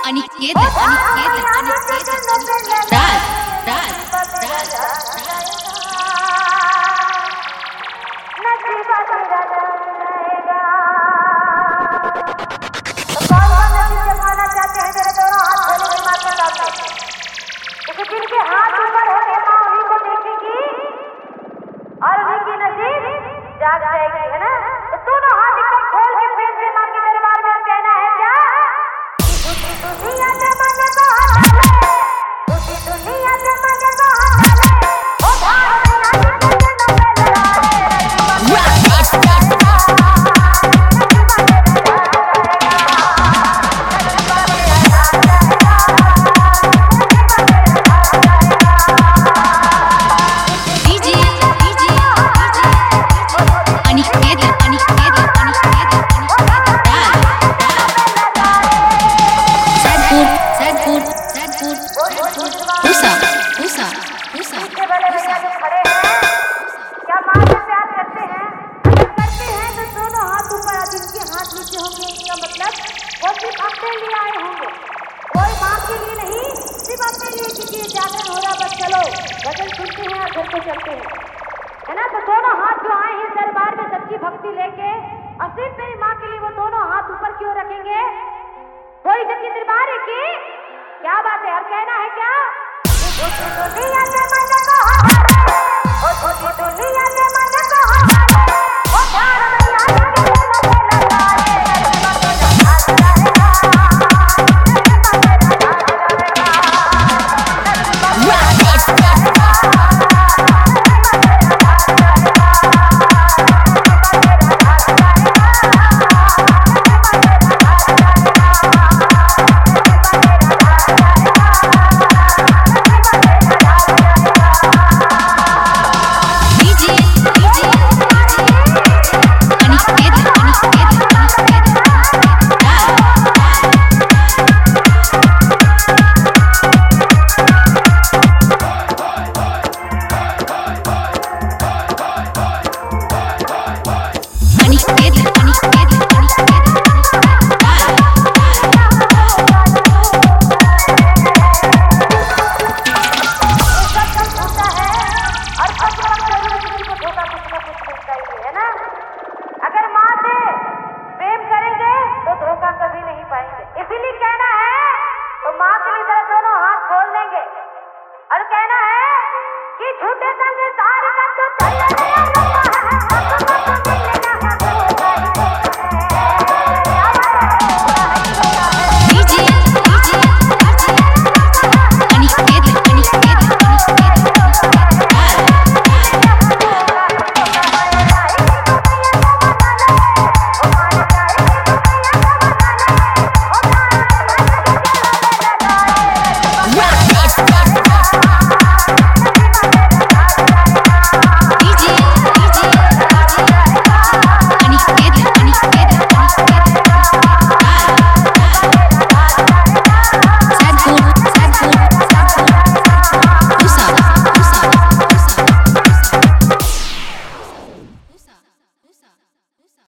अनिकेत राज राज राज जिनके हाथ ऊपर होंगे माँ उन्हीं को देखेगी और उन्हीं की नसीब जाग जाएगी, है ना? तो दोनों हाथ एकदम खोल के फेस से माँ के दरबार में कहना है क्या? दुनिया के मजे को हटा ले, दुनिया के मजे को हटा ले, ओ भारत भजन सुनते हैं और घर को चलते हैं, है ना? तो दोनों हाथ जो आए हैं दरबार में सच्ची भक्ति लेके और सिर्फ मेरी माँ के लिए वो दोनों हाथ ऊपर क्यों रखेंगे? कोई सच्ची दरबार है कि क्या बात है? और कहना है क्या? दुनिया के मजे को हटा ले, ओ दुनिया के मजे को हटा ले, ओ प्यार मैया के लगे लगा ले। इसीलिए कहना है तो माँ के लिए दोनों हाथ खोल देंगे और कहना है कि झूठे संग सारी का तो